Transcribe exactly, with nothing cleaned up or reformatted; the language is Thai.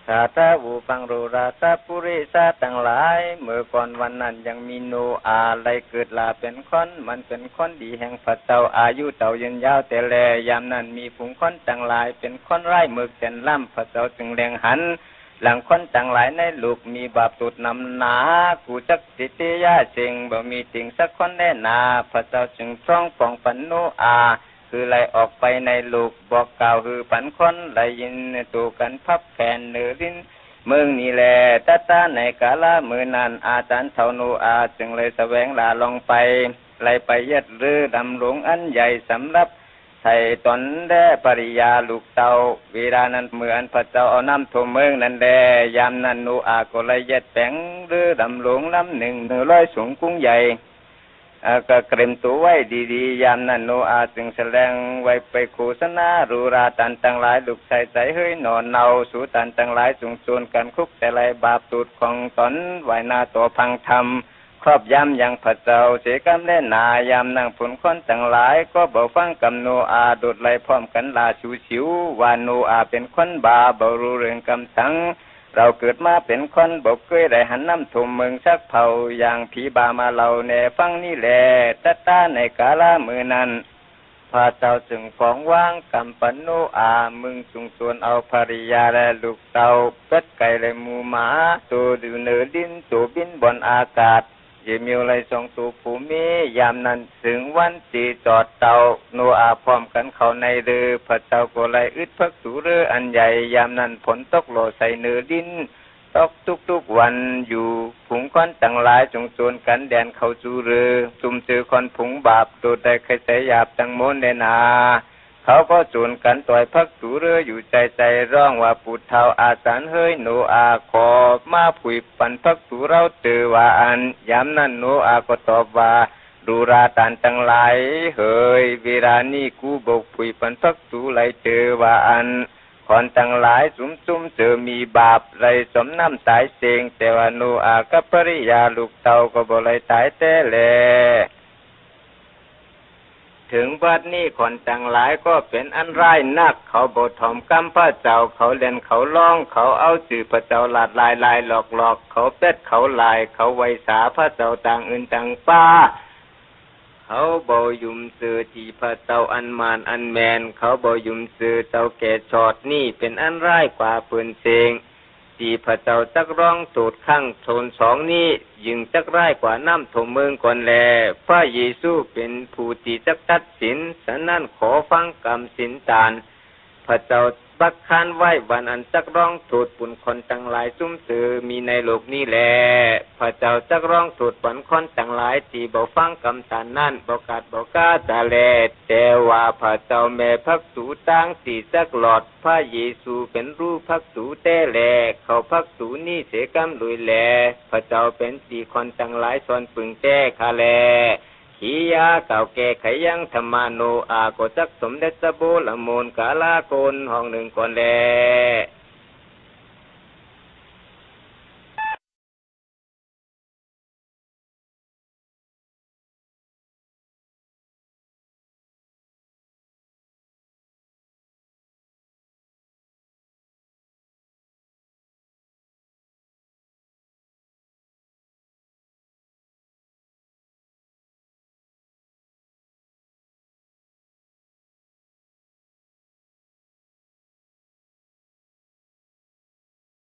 าตาวูปังโรราตาปุริสาตั้งหลายเมื่อก่อนวันนั้นยังมีโนอาไลเกิดลาเป็นคนมันเป็นคนดีแห่งพระเจ้าอายุเต่ายืนยาวแต่แลยามนั้นมีฝูงคนตั้งหลายเป็นคนไร้เมือกแสนล่ำพระเจ้าจึงแรงหันหลังคนตั้งหลายในลูกมีบาปตุดนำหนากูจักสิติยาเชิงบ่มีติ่งสักคนแน่นาพระเจ้าจึงทรงป้องปันโนอาคือไล่ออกไปในลูกบอกกล่าวคือปันคนไล่ยินตูกันพับแขนเนื้อลิ้นเมืองนี่แหละตาตาในกาลามือนั้นอาจารย์เท่าโนอาจึงเลยแสวงลาลงไปไล่ไปยัดรือดำหลวงอันใหญ่สำหรับไทยตนแด่ปริยาลูกเต่าเวลานั้นเหมือนพระเจ้าเอาน้ำท่วมเมืองนั้นแด่ยามนั้นโนอาก็เลยยัดแปงรือดำหลวงลำหนึ่งหนึ่งร้อยสูงกุ้งใหญ่ก็เกรมตัวไว้ดีๆยามนั้นโนอาจึงแสดงไว้ไปโฆษณารูราตันตั้งหลายลูกใส่ใจเฮ้ยนอนเนาสู่ตันตั้งหลายสูงส่วนกันคุกแต่ไรบาปตูดของตนไว้หน้าตัวพังธรรมครอบย้ำยังพระเจ้าเสกำเล่นนายามนั่งผลคนตั้งหลายก็บอกฟังกำโนอาโดดไล่พร้อมกันลาชูชิวว่าโนอาเป็นคนบาบ่รู้เรื่องกำสังเราเกิดมาเป็นคนบกเกยได้หันน้ำทุ่มเมืองชักเผาอย่างผีบามาเล่าแน่ฟังนี่แหละตาตาในกาลามือนั้นพระเจ้าจึงฟ้องว่างกำปโนอามึงสุงส่วนเอาภริยาและลูกเต่าเป็ดไก่และหมูหมาตัวดูเนื้อดินตัวบินบนอากาศเยมีอะไรสองตัวผู้มียามนั้นถึงวันตีจอดเต่าโนอาพร้อมกันเขาในเรือพระเจ้าก็เลยอึดพักสู่เรืออันใหญ่ยามนั้นฝนตกโลใส่เนื้อดินตกทุกๆวันอยู่ผงคนต่างหลายจงโจรกันแดนเข้าสู่เรือจุ่มซื้อคนผงบาปโดดได้ใครใส่หยาบตั้งโมนเดนาเขาก็โจรกันต่อยพักสู่เรืออยู่ใจใจร้องว่าปุถเทาอาสารเฮ้ยโนอาขอมาผุยปันพักสู่เราเตือว่าอันยามนั้นโนอาก็ตอบว่าดูราตานตั้งหลายเฮ้ยเวลานี้กูบกผุยปันพักสู่ไหลเตือว่าอันคนตั้งหลายสุมสุมเจอมีบาปไรสมน้ำตายเสงแต่ว่าโนอากับปริยาลูกเต่าก็บ่ไรตายแต่แลถึงบัดนี้คนต่างหลายก็เป็นอันร้ายนักเขาบ่ถ่อมกำพระเจ้าเขาเล่นเขาร้องเขาเอาชื่อพระเจ้าลาดลายลายหลอกหลอกเขาเป็ดเขาลายเขาไวสาพระเจ้าต่างอื่นต่างป้าเขาบ่ยุ่มซื้อที่พระเจ้าอันมานอันแมนเขาบ่ยุ่มซื้อเจ้าแก่ชอดนี่เป็นอันร้ายกว่าปืนเสงที่พระเจ้าจักร้องตูดข้างโทนสองนี้ยิ่งจักร้ายกว่าน้ำท่วมเมืองก่อนแลพระเยซูเป็นผู้ที่จักตัดสินฉะนั้นขอฟังกรรมสินตานพระเจ้าบักคานไว้วันอันจักร้องตูดปุ่นคนต่างหลายซุ่มซื้อมีในโลกนี้แลพระเจ้าจักร้องตูดปุ่นคนต่างหลายที่บ่ฟังกรรมตานนั้นบ่กาดบ่กล้าตาแลแต่ว่าพระเจ้าแม่พักสูตั้งที่จักหลอดพระเยซูเป็นรูปพักสูแต่แลเขาพักสูนี่เสกำลุยแลพระเจ้าเป็นสี่คนต่างหลายสอนปึงแก้คาแลขียาเก่าแก่ไขยังธรรมาโนอาโกจักสมเด็จสะโบละโมนกาลาโกนห้องหนึ่งก่อนแล